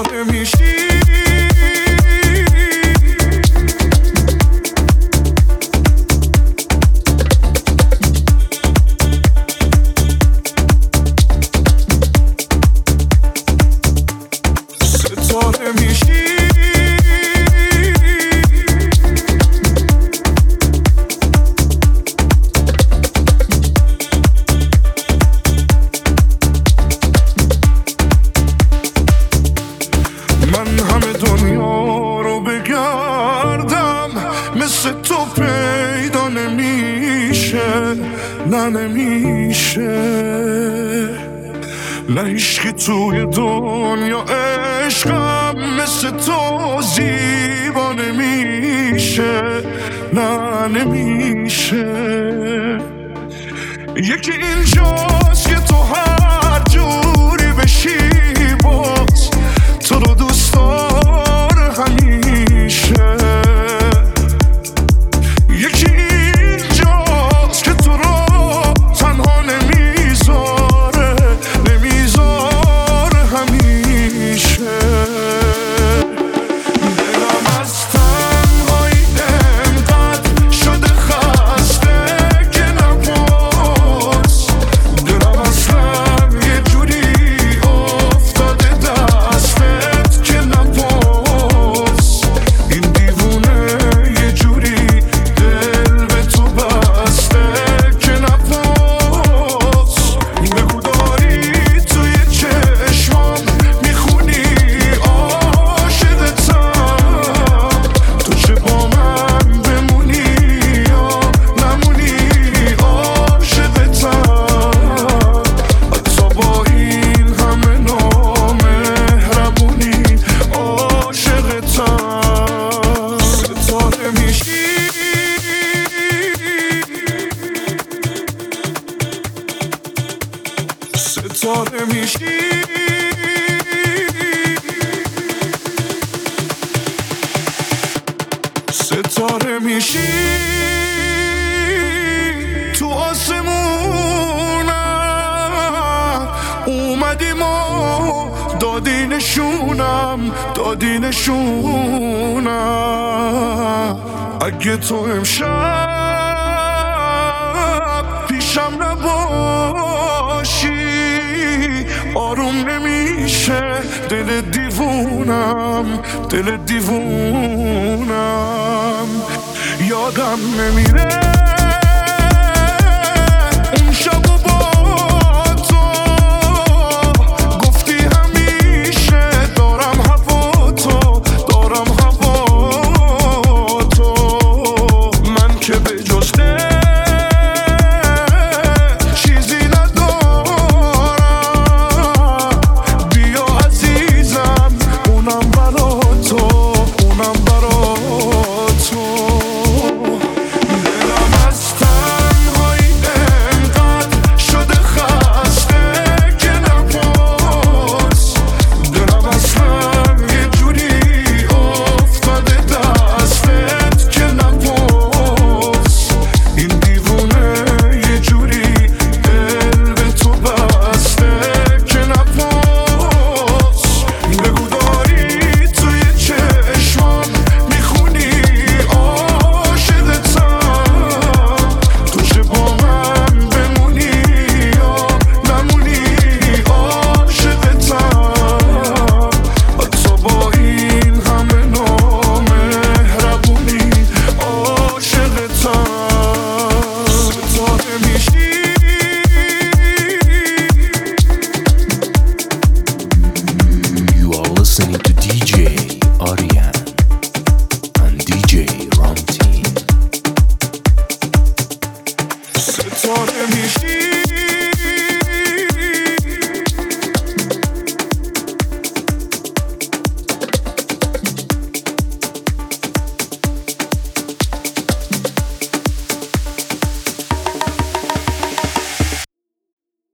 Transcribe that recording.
ستاره میشی ستاره میشی من همه دنیا رو بگردم مثل تو پیدا نمیشه نه نمیشه نه عشقی توی دنیا عشقم مثل تو زیبا نمیشه نه نمیشه یکی اینجاست که تو هر جوری بشی باز تو رو دوست داره همیشه یکی اینجاست که تو رو تنها نمیذاره همیشه دلم از تنهایی انقدر شده خسته که نپرس دلم اصلا یه جوری افتاده دستت که نپرس این دیوونه یه جوری دل به تو بسته که نپرس بگو داری توی چشمام میخونی عاشقتم تو چه با من بمونی یا نمونی عاشقتم حتی با این همه نامهربونی عاشقتم ستاره میشی ستاره میشی ستاره میشی تو آسمونم اومدیم و دادی نشونم اگه تو امشب پیشم نباشی آروم نمیشه دل دیوونم یادم نمیره اون شب و با تو گفتی همیشه دارم هوا تو من که به جز چیزی ندارم بیا عزیزم اونم برا تو دلم از تنهایی انقدر شده خسته که نپرس دلم اصلا یه جوری افتاده دستت که نپرس این دیوونه یه جوری دل به تو بسته که نپرس بگو داری توی چشمام میخونی عاشقتم تو چه با من بمونی یا نمونی عاشقتم حتی با این همه نامهربونی عاشقتم ستاره میشی You are listening